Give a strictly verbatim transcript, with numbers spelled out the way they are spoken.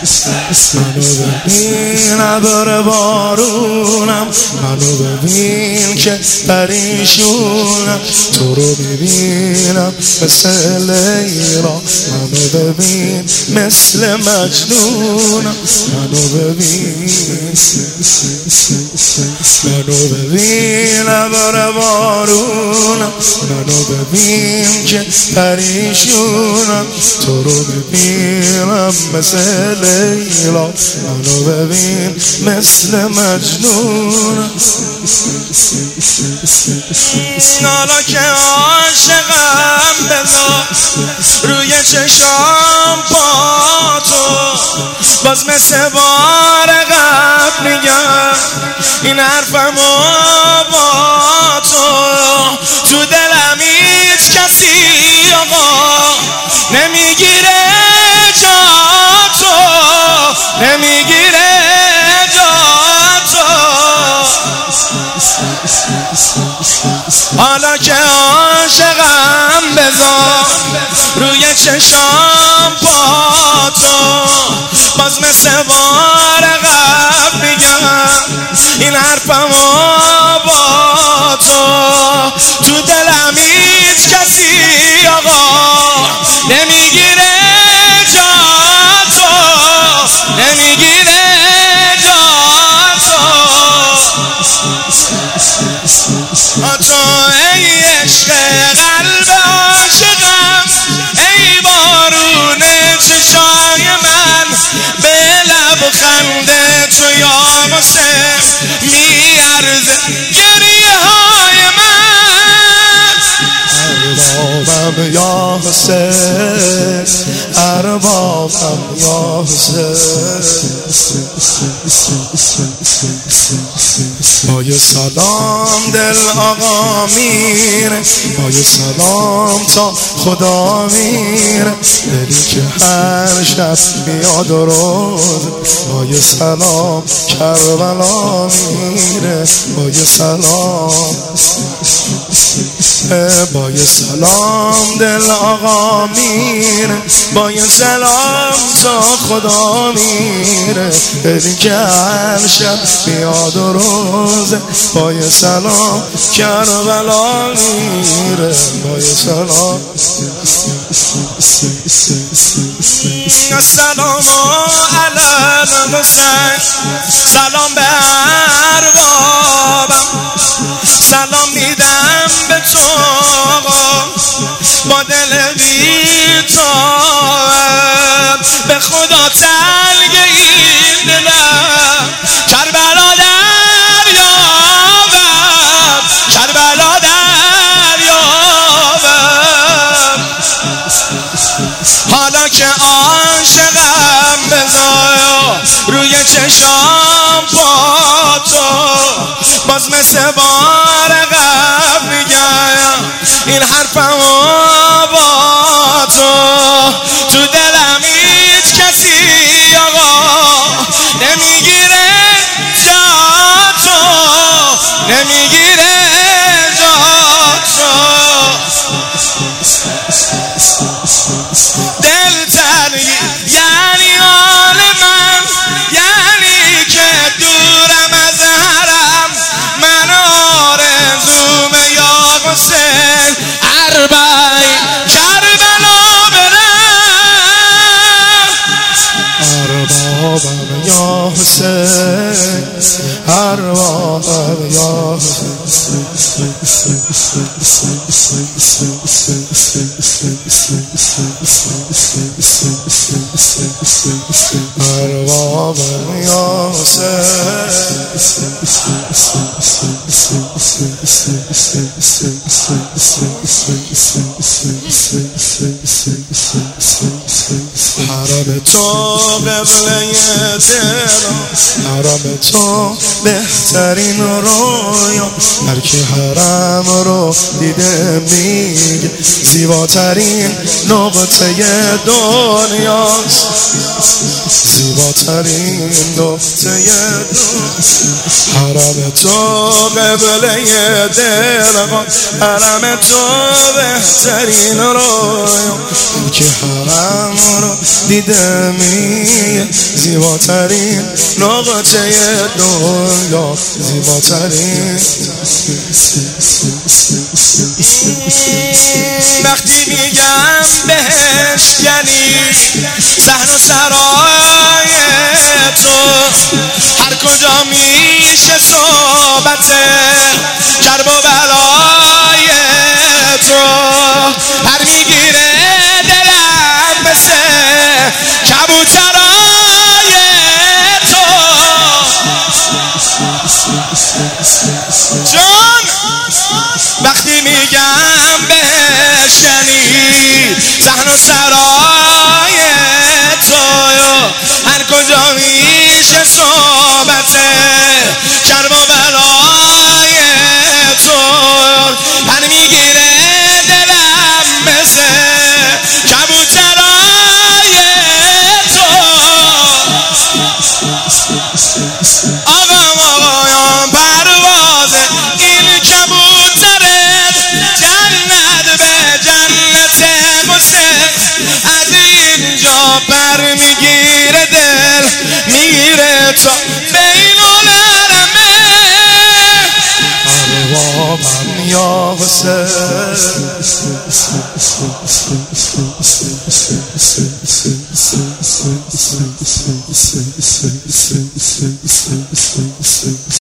منو ببین ابر بارونم، منو ببین که پریشونم، تو رو ببینم مثل لیلا، منو ببین مثل مجنونم، منو ببین منو ببین ابر بارونم، منو ببین که پریشونم، تو رو ببینم مثل لیلا، منو ببین مثل مجنونم. حالا که عاشقم بذار روی چشام با تو، باز مثل بار قبل میگم این حرفمو با تو، تو دلم هیچ کسی آقا نمیگیره جا تو، نمیگیره جا تو. حالا که عاشقم بذار روی چشام با تو، باز مثل بار قبل میگم این حرفمو با تو، تو دلم هیچ کسی آقا نمیگیره جا تو، نمیگیره جا تو. تو ای عشق قلب عاشقم، ای بارون چشای من، به لبخند تو یا حسین میارزه گریه های من. اربابم یا حسین، اربابم یا حسین. با یه سلام دل آقا میره، با یه سلام تا خدا میره، دلی که هر شب میاد و روز، با یه سلام کربلا میره، با یه سلام با یه سلام دل آقا میره، با یه سلام تا خدا میره، دلی که هر شب میاد و روزه، با یه سلام کربلا میره، با یه سلام. السلام علی الحسین، سلام به اربابم، سلام میدم به تو با دل بی‌تاب، به خدا تلگ این دلم، کربلا دریابم، کربلا دریابم. حالا که عاشقم بذار روی چشام با تو، باز مثل بار قبل میگم این حرفمو با تو، تو دلم هیچ کسی آقا نمیگیره جا تو، نمیگیره جا تو. دل تنگی یعنی حال من، یعنی که دورم از حرم، من آرزوم یا حسین اربعی کربلا برم. اربابم یا حسین، اربابم یا حسین. اربابم یا حرم تو قبله دلم، حرم تو بهترین رویا، هر کی حرم رو دیده میگه زیباترین نقطه دنیاست، زیباترین نقطه حرم تو قبله دلقان، حرم تو بهترین رویا. که حرم رو دیده میه زیباترین نقطه دنیا، زیباترین. وقتی میگم بهشکنی صحن و سرای تو، هر کجا میشه صحبت کرب و بلای تو، پر میگیره دلم مثل کبوترای تو. جان وقتی میگم بشکنی صحن و سرای تو، هر کجا میشه صحبت کرب و بلای تو، پر میگیره دلم مثل کبوترای تو. آقام آقایان پرواز این کبوترت جنت به جنت قصه، از اینجا پر میگیره دل میره تا بین العالمه. پروابم یا حسین